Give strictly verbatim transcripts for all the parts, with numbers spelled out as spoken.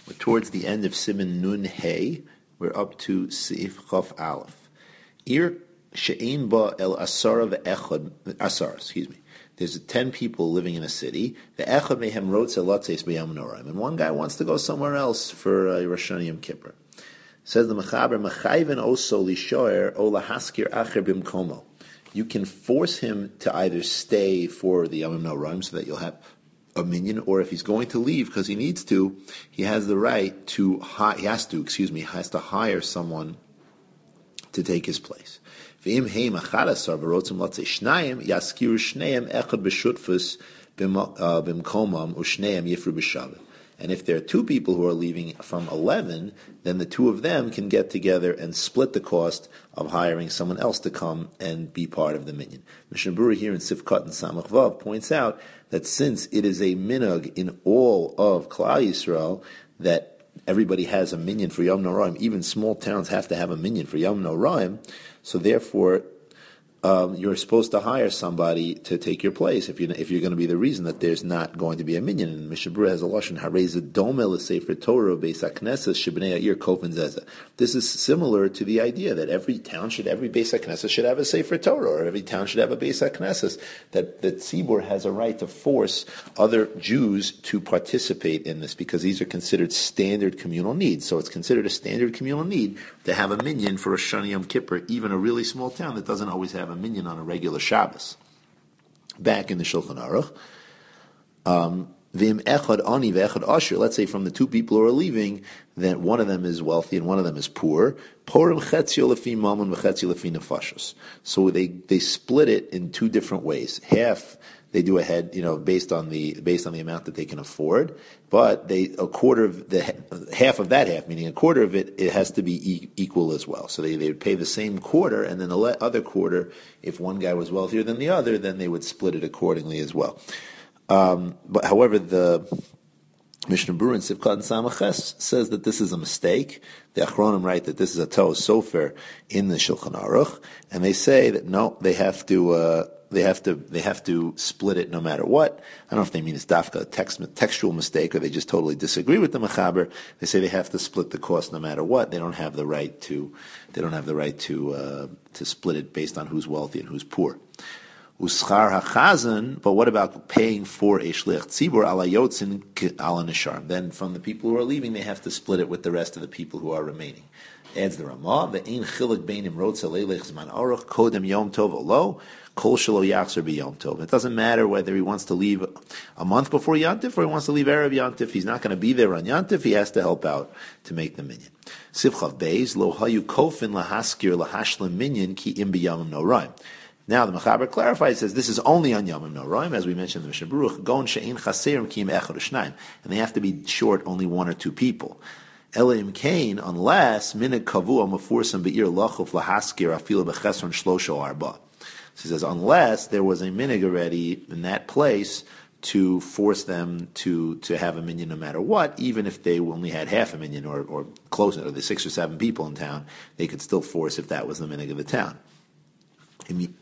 We're towards the end of Siman Nun Hey. We're up to Seif Chaf Aleph. Ir she'ein ba el asara ve'echad asar. Excuse me. There's ten people living in a city. Ve'echad mehem rotze latzeis b'yom noraim, and one guy wants to go somewhere else for uh, Rosh Hashanah Yom Kippur. Says the Mechaber, Mechayven oso lishoer o lahaskir acher bimkomo. You can force him to either stay for the Yom Noraim so that you'll have a minyan, or if he's going to leave because he needs to, he has the right to, hi- he has to, excuse me, has to hire someone to take his place. If And if there are two people who are leaving from eleven, then the two of them can get together and split the cost of hiring someone else to come and be part of the minyan. Mishnah Berurah here in Sifkat and Samach Vav points out that since it is a minhag in all of Klal Yisrael that everybody has a minyan for Yom Noraim, even small towns have to have a minyan for Yom Noraim, so therefore Um, you're supposed to hire somebody to take your place if you're, if you're going to be the reason that there's not going to be a minyan. And Mishnah Berurah has a lashon harei doma l'sefer Torah beis hakneses shebnei ha'ir kofen zezeh. This is similar to the idea that every town should, every beis hakneses should have a sefer Torah, or every town should have a beis hakneses. That that tzibur has a right to force other Jews to participate in this because these are considered standard communal needs. So it's considered a standard communal need to have a minyan for Rosh Hashanah Yom Kippur, even a really small town that doesn't always have a minyan on a regular Shabbos. Back in the Shulchan Aruch, um, v'im echad ani v'echad asher. Let's say from the two people who are leaving, that one of them is wealthy and one of them is poor. Porim chetzio lefi mammon v'chetzio lefi nefashos. So they they split it in two different ways. Half they do ahead, you know, based on the based on the amount that they can afford. But they a quarter of the half of that half, meaning a quarter of it, it has to be e- equal as well. So they they would pay the same quarter, and then the le- other quarter, if one guy was wealthier than the other, then they would split it accordingly as well. Um, but however, the Mishnah Berurah in Sifkat and Samaches says that this is a mistake. The Achronim write that this is a Toa Sofer in the Shulchan Aruch, and they say that no, they have to. Uh, They have to they have to split it no matter what. I don't know if they mean it's dafka a text, textual mistake or they just totally disagree with the mechaber. They say they have to split the cost no matter what. They don't have the right to they don't have the right to uh, to split it based on who's wealthy and who's poor. Uschar hachazan, but what about paying for a shliach tzibur ala yotzin ala nisharm? Then from the people who are leaving, they have to split it with the rest of the people who are remaining. Adds the Ramah, the ein chilik beinim rotza leilech zman aruch kodem yom tov olo kol shelo yachzer b'yom tov. It doesn't matter whether he wants to leave a month before Yantif or he wants to leave erev Yantif. He's not going to be there on Yantif. He has to help out to make the minyan. Sivchav beis lo hayu kofin lahaskir lahashlim minyan ki im b'yamim noraim. Now the Mechaber clarifies, says this is only on Yom Noraim, as we mentioned in the Mishnah Berurah, gon she'ein chaserim ki im echad u'shnayim, and they have to be short only one or two people. Elim Kain, unless minhag kavua mafursim be'ir lachuf lahaskir afilu bechesron shlosho arba. So he says, unless there was a minhag already in that place to force them to, to have a minyan no matter what, even if they only had half a minyan or, or close, or the six or seven people in town, they could still force if that was the minhag of the town. And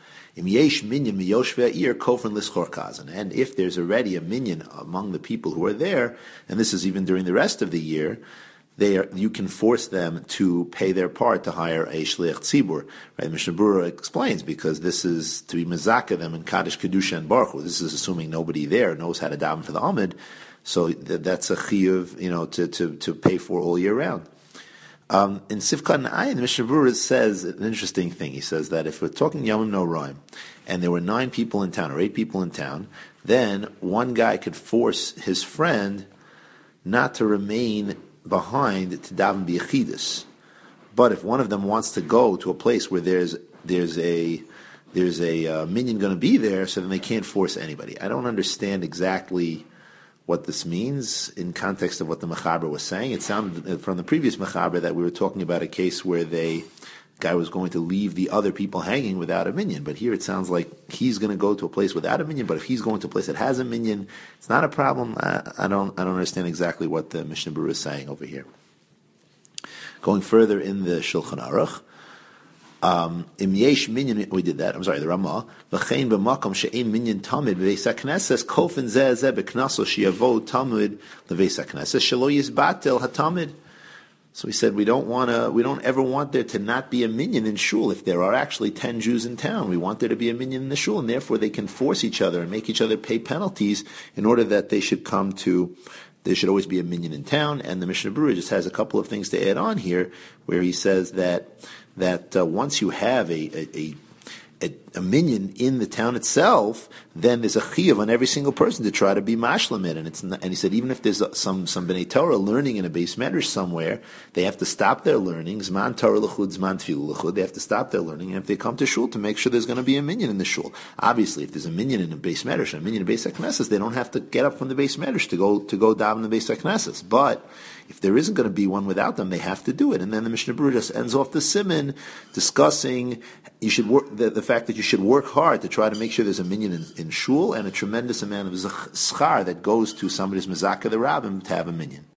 if there's already a minyan among the people who are there, and this is even during the rest of the year, they are, you can force them to pay their part to hire a shliach tzibur. Right? Mishnah Berurah explains, because this is to be mezakah them in Kaddish, Kedusha, and Baruch Hu. This is assuming nobody there knows how to daven for the Amid, so th- that's a chiyuv, you know, to, to, to pay for all year round. Um, in Sifkat and Ayin, Mishnah Berurah says an interesting thing. He says that if we're talking Yom Noraim, and there were nine people in town, or eight people in town, then one guy could force his friend not to remain behind to daven b'yechidus. But if one of them wants to go to a place where there's there's a there's a uh, minyan going to be there, so then they can't force anybody. I don't understand exactly what this means in context of what the Mechaber was saying. It sounded from the previous Mechaber that we were talking about a case where they guy was going to leave the other people hanging without a minyan. But here it sounds like he's going to go to a place without a minyan. But if he's going to a place that has a minyan, it's not a problem. I, I don't I don't understand exactly what the Mishnah Berurah is saying over here. Going further in the Shulchan Aruch, Um, Im yesh minyan, we did that. I'm sorry, the Ramah. V'chein b'makom she'ein minyan tamid v'veis hakneses kofen zeh zeh b'knaso she'yavo tamid l'veis hakneses shelo yizbatel hatamid. So he said we don't want to. We don't ever want there to not be a minyan in shul. If there are actually ten Jews in town, we want there to be a minyan in the shul, and therefore they can force each other and make each other pay penalties in order that they should come to. There should always be a minyan in town. And the Mishnah Berurah just has a couple of things to add on here, where he says that that uh, once you have a, a, a A, a minyan in the town itself, then there's a chiyuv on every single person to try to be mashlim it. And it's not, and he said even if there's some some bnei Torah learning in a beis medrash somewhere, they have to stop their learning. Zman Torah l'chud, zman tefillah l'chud. They have to stop their learning, and if they come to shul, to make sure there's going to be a minyan in the shul. Obviously, if there's a minyan in a beis medrash and a minyan in a beis hakneses, they don't have to get up from the beis medrash to go to go daven in the beis hakneses. But if there isn't going to be one without them, they have to do it. And then the Mishnah Berurah just ends off the siman discussing you should work the, the fact that you should work hard to try to make sure there's a minyan in, in shul and a tremendous amount of schar that goes to somebody's mezakah the rabbim to have a minyan.